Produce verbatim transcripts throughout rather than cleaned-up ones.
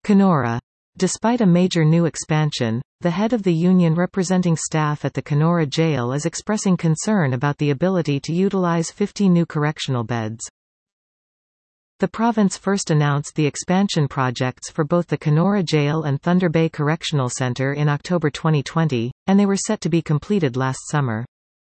Kenora. Despite a major new expansion, the head of the union representing staff at the Kenora jail is expressing concern about the ability to utilize fifty new correctional beds. The province first announced the expansion projects for both the Kenora Jail and Thunder Bay Correctional Center in October twenty twenty, and they were set to be completed last summer.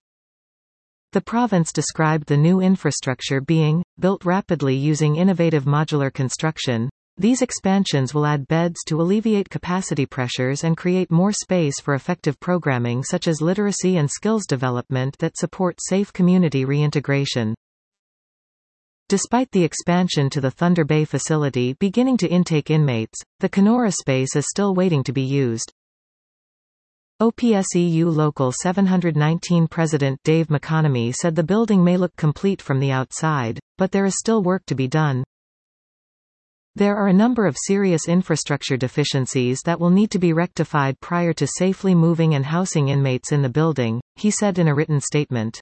The province described the new infrastructure being built rapidly using innovative modular construction. These expansions will add beds to alleviate capacity pressures and create more space for effective programming such as literacy and skills development that support safe community reintegration. Despite the expansion to the Thunder Bay facility beginning to intake inmates, the Kenora space is still waiting to be used. O P S E U Local seven nineteen President Dave McConomy said the building may look complete from the outside, but there is still work to be done. There are a number of serious infrastructure deficiencies that will need to be rectified prior to safely moving and housing inmates in the building, he said in a written statement.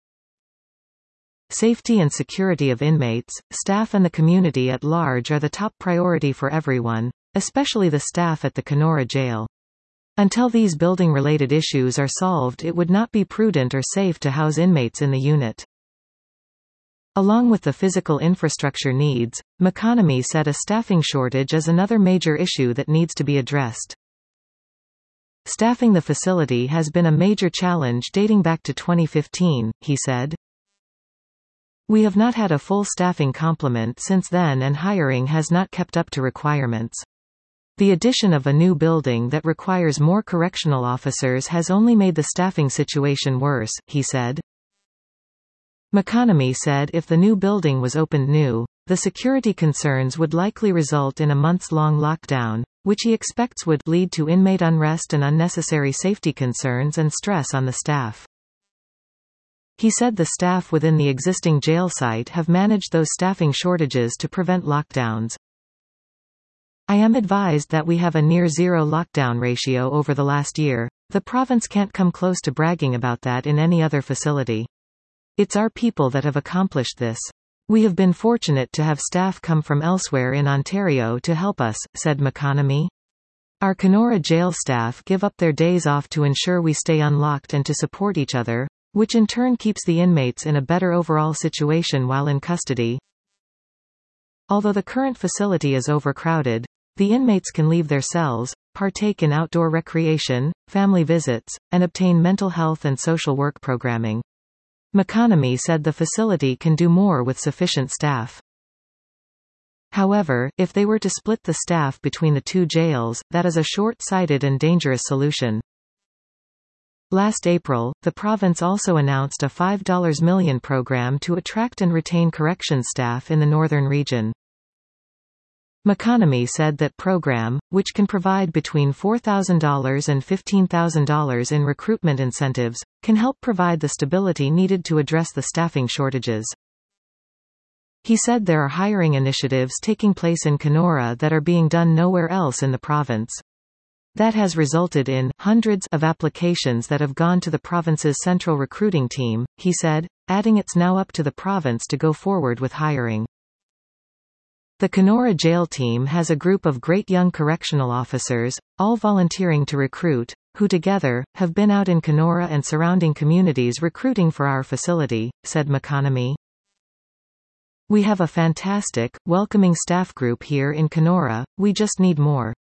Safety and security of inmates, staff and the community at large are the top priority for everyone, especially the staff at the Kenora jail. Until these building-related issues are solved, it would not be prudent or safe to house inmates in the unit. Along with the physical infrastructure needs, McConomy said a staffing shortage is another major issue that needs to be addressed. Staffing the facility has been a major challenge dating back to twenty fifteen, he said. We have not had a full staffing complement since then and hiring has not kept up to requirements. The addition of a new building that requires more correctional officers has only made the staffing situation worse, he said. McConomy said if the new building was opened new, the security concerns would likely result in a months-long lockdown, which he expects would lead to inmate unrest and unnecessary safety concerns and stress on the staff. He said the staff within the existing jail site have managed those staffing shortages to prevent lockdowns. I am advised that we have a near-zero lockdown ratio over the last year. The province can't come close to bragging about that in any other facility. It's our people that have accomplished this. We have been fortunate to have staff come from elsewhere in Ontario to help us, said McConomy. Our Kenora jail staff give up their days off to ensure we stay unlocked and to support each other, which in turn keeps the inmates in a better overall situation while in custody. Although the current facility is overcrowded, the inmates can leave their cells, partake in outdoor recreation, family visits, and obtain mental health and social work programming. McConomy said the facility can do more with sufficient staff. However, if they were to split the staff between the two jails, that is a short-sighted and dangerous solution. Last April, the province also announced a five million dollars program to attract and retain corrections staff in the northern region. McConomy said that program, which can provide between four thousand dollars and fifteen thousand dollars in recruitment incentives, can help provide the stability needed to address the staffing shortages. He said there are hiring initiatives taking place in Kenora that are being done nowhere else in the province. That has resulted in hundreds of applications that have gone to the province's central recruiting team, he said, adding it's now up to the province to go forward with hiring. The Kenora jail team has a group of great young correctional officers, all volunteering to recruit, who together, have been out in Kenora and surrounding communities recruiting for our facility, said McConomy. We have a fantastic, welcoming staff group here in Kenora, we just need more.